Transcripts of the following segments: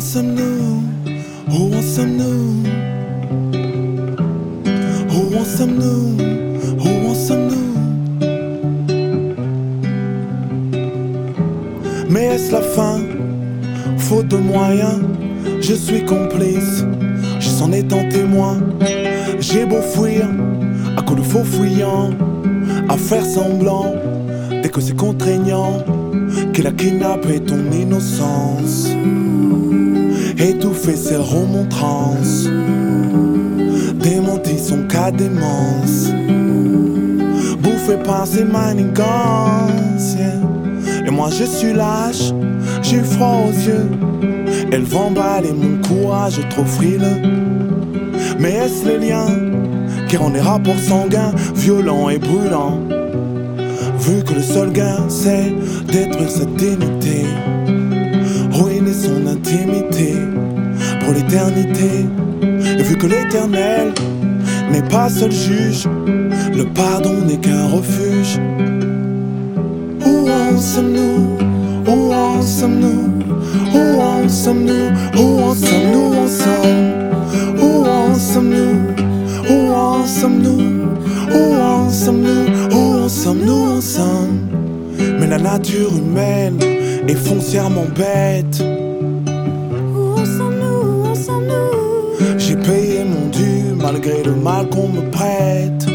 sommes-nous? Où en sommes-nous? Où en sommes-nous? Où en sommes-nous? Mais est-ce la fin? Faute de moyens, je suis complice, je s'en étant témoin. J'ai beau fuir, à coup de faux fuyants, à faire semblant, dès que c'est contraignant, qu'il a kidnappé ton innocence, étouffé ses remontrances, démenti son cas démence, bouffé par ses manigances, yeah. Et moi je suis lâche, j'ai froid aux yeux, elle va emballer mon courage trop frileux. Mais est-ce les liens qui rendent les rapports sanguins violents et brûlants? Vu que le seul gain c'est détruire sa dignité, ruiner son intimité pour l'éternité. Et vu que l'éternel n'est pas seul juge, le pardon n'est qu'un refuge. Où en sommes-nous? Où en sommes-nous? Où en sommes-nous? Où en sommes-nous ensemble? Où en sommes-nous? Où en sommes-nous? Où en sommes-nous? Où en sommes-nous ensemble? Mais la nature humaine est foncièrement bête. Où en sommes-nous? Où en sommes-nous? J'ai payé mon dû malgré le mal qu'on me prête.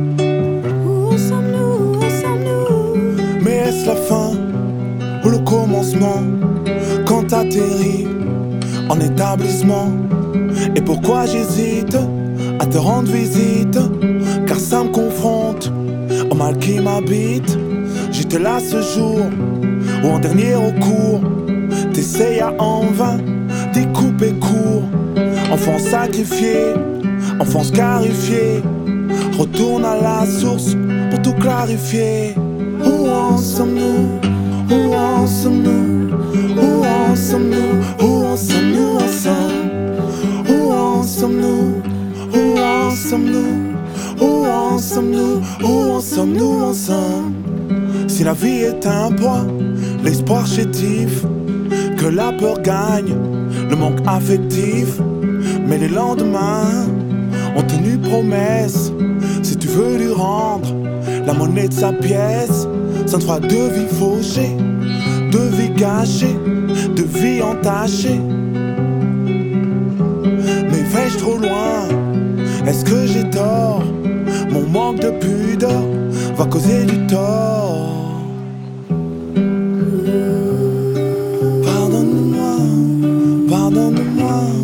Où en sommes-nous? Où en sommes-nous? Mais est-ce la fin ou le commencement quand t'atterris en établissement? Et pourquoi j'hésite à te rendre visite? Car ça me confronte au mal qui m'habite. J'étais là ce jour où en dernier recours t'essayas en vain d'y couper court. Enfant sacrifié, enfant scarifié, retourne à la source pour tout clarifier. Où en sommes-nous? Où en sommes-nous? Où en sommes-nous? Où en sommes-nous ensemble? Où en sommes-nous? Où en sommes-nous? Où en sommes-nous? Où en sommes-nous ensemble? Si la vie est un poids, l'espoir chétif, que la peur gagne, le manque affectif. Mais les lendemains ont tenu promesse. Si tu veux lui rendre la monnaie de sa pièce, ça te fera deux vies fauchées, deux vies gâchées, deux vies entachées. Mais vais-je trop loin? Est-ce que j'ai tort? Mon manque de pudeur va causer du tort. Pardonne-moi, pardonne-moi.